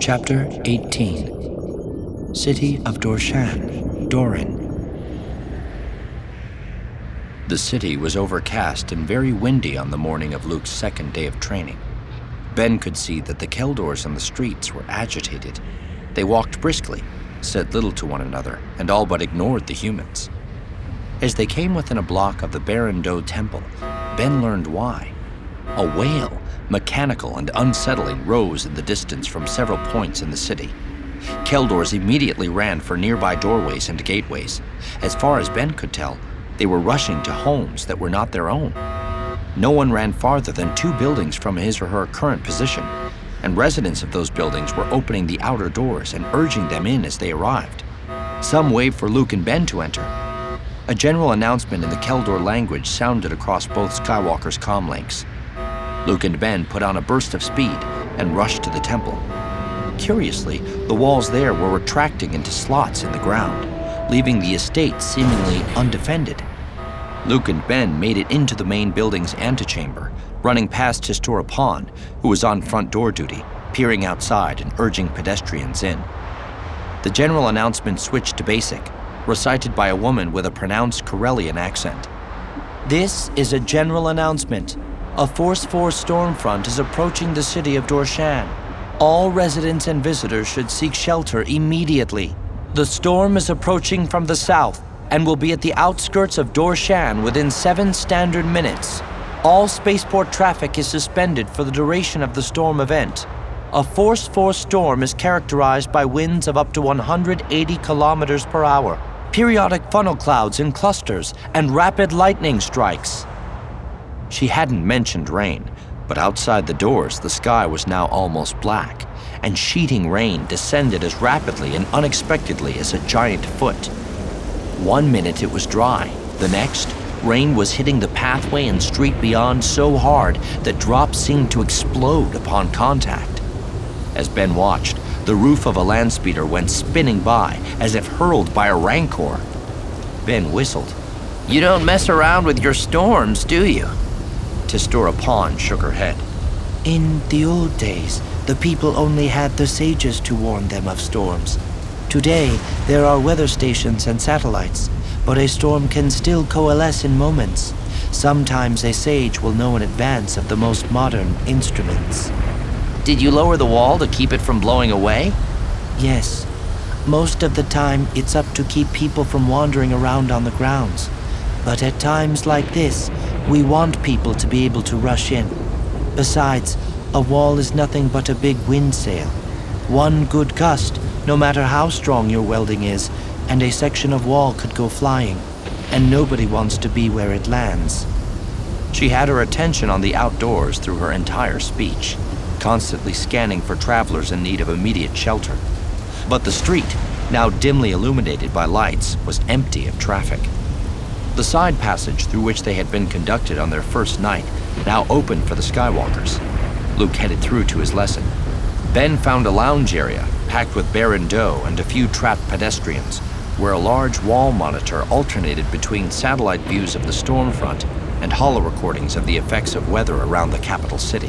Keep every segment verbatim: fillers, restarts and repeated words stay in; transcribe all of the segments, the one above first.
Chapter eighteen. City of Dorshan, Doran. The city was overcast and very windy on the morning of Luke's second day of training. Ben could see that the Keldors on the streets were agitated. They walked briskly, said little to one another, and all but ignored the humans. As they came within a block of the Baron Do Temple, Ben learned why. A wail, mechanical and unsettling, rose in the distance from several points in the city. Keldors immediately ran for nearby doorways and gateways. As far as Ben could tell, they were rushing to homes that were not their own. No one ran farther than two buildings from his or her current position, and residents of those buildings were opening the outer doors and urging them in as they arrived. Some waved for Luke and Ben to enter. A general announcement in the Keldor language sounded across both Skywalker's comm links. Luke and Ben put on a burst of speed and rushed to the temple. Curiously, the walls there were retracting into slots in the ground, leaving the estate seemingly undefended. Luke and Ben made it into the main building's antechamber, running past Tistora Pon, who was on front door duty, peering outside and urging pedestrians in. The general announcement switched to basic, recited by a woman with a pronounced Corellian accent. This is a general announcement. A Force four storm front is approaching the city of Dorshan. All residents and visitors should seek shelter immediately. The storm is approaching from the south and will be at the outskirts of Dorshan within seven standard minutes. All spaceport traffic is suspended for the duration of the storm event. A Force four storm is characterized by winds of up to one hundred eighty kilometers per hour, periodic funnel clouds in clusters, and rapid lightning strikes. She hadn't mentioned rain, but outside the doors, the sky was now almost black, and sheeting rain descended as rapidly and unexpectedly as a giant foot. One minute it was dry. The next, rain was hitting the pathway and street beyond so hard that drops seemed to explode upon contact. As Ben watched, the roof of a land speeder went spinning by as if hurled by a rancor. Ben whistled. "You don't mess around with your storms, do you?" Tistora Pon shook her head. "In the old days, the people only had the sages to warn them of storms. Today, there are weather stations and satellites, but a storm can still coalesce in moments. Sometimes a sage will know in advance of the most modern instruments." "Did you lower the wall to keep it from blowing away?" "Yes. Most of the time, it's up to keep people from wandering around on the grounds. But at times like this, we want people to be able to rush in. Besides, a wall is nothing but a big wind sail. One good gust, no matter how strong your welding is, and a section of wall could go flying, and nobody wants to be where it lands." She had her attention on the outdoors through her entire speech, constantly scanning for travelers in need of immediate shelter. But the street, now dimly illuminated by lights, was empty of traffic. The side passage through which they had been conducted on their first night now opened for the Skywalkers. Luke headed through to his lesson. Ben found a lounge area packed with Baron Do and a few trapped pedestrians, where a large wall monitor alternated between satellite views of the storm front and holo recordings of the effects of weather around the capital city.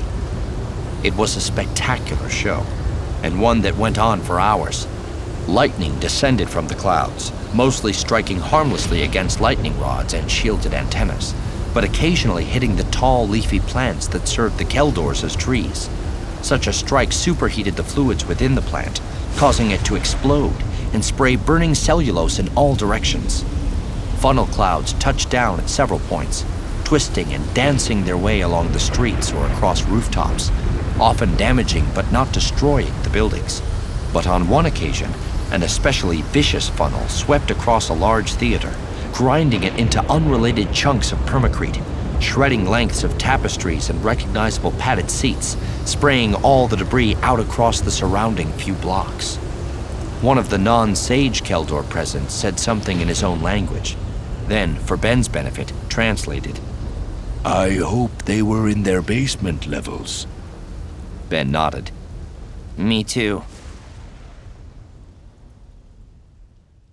It was a spectacular show, and one that went on for hours. Lightning descended from the clouds, mostly striking harmlessly against lightning rods and shielded antennas, but occasionally hitting the tall, leafy plants that served the Keldors as trees. Such a strike superheated the fluids within the plant, causing it to explode and spray burning cellulose in all directions. Funnel clouds touched down at several points, twisting and dancing their way along the streets or across rooftops, often damaging but not destroying the buildings. But on one occasion, an especially vicious funnel swept across a large theater, grinding it into unrelated chunks of permacrete, shredding lengths of tapestries and recognizable padded seats, spraying all the debris out across the surrounding few blocks. One of the non-sage Keldor present said something in his own language, then, for Ben's benefit, translated. "I hope they were in their basement levels." Ben nodded. "Me too."